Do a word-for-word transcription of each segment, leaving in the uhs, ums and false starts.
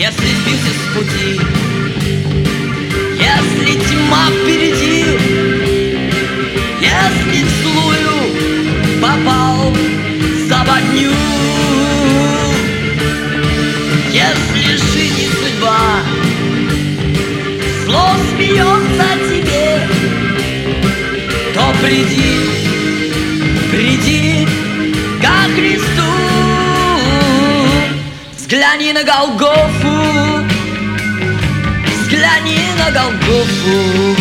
Если сбился с пути, если тьма впереди, если в злую попал в западню, если жизнь и судьба зло смеется о тебе, то приди, приди ко Христу, взгляни на Голгофу, взгляни на Голгофу.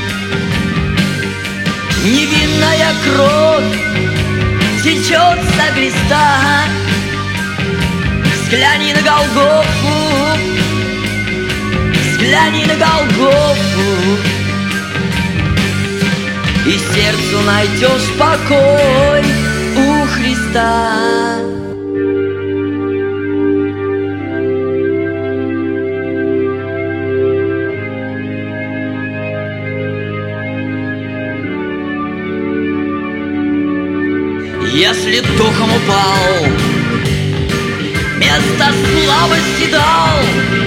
Невинная кровь течет со креста, взгляни на Голгофу, взгляни на Голгофу, и сердцу найдешь покой у Христа. Если духом упал, место славы седал,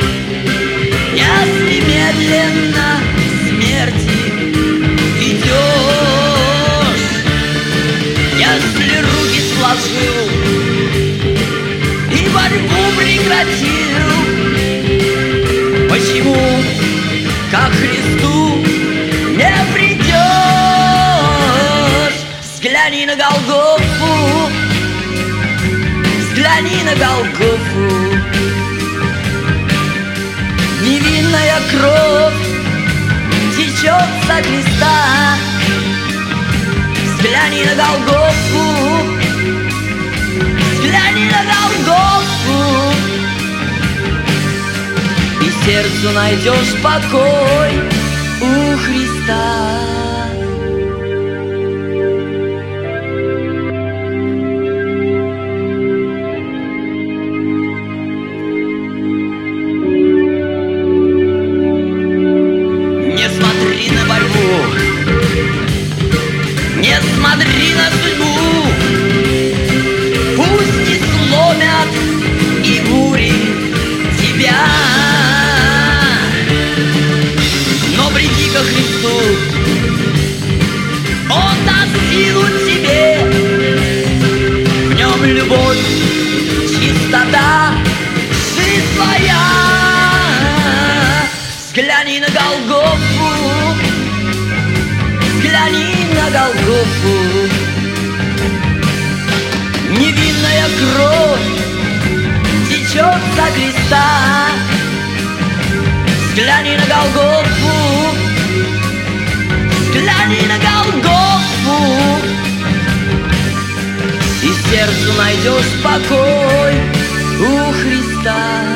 если медленно к смерти идешь, если руки сложил и борьбу прекратил, почему ко Христу не придешь? Взгляни на Голгофу, взгляни на Голгофу. Невинная кровь течет со креста, взгляни на Голгофу, взгляни на Голгофу, и сердцу найдешь покой у Христа. Не смотри на судьбу, пусть и сломят и бури тебя, но приди ко Христу, Он даст силу тебе, в Нем любовь, чистота, жизнь твоя. Взгляни на Голгофу, взгляни на Голгофу. Невинная кровь течет со креста, взгляни на Голгофу, взгляни на Голгофу, и сердцу найдешь покой у Христа.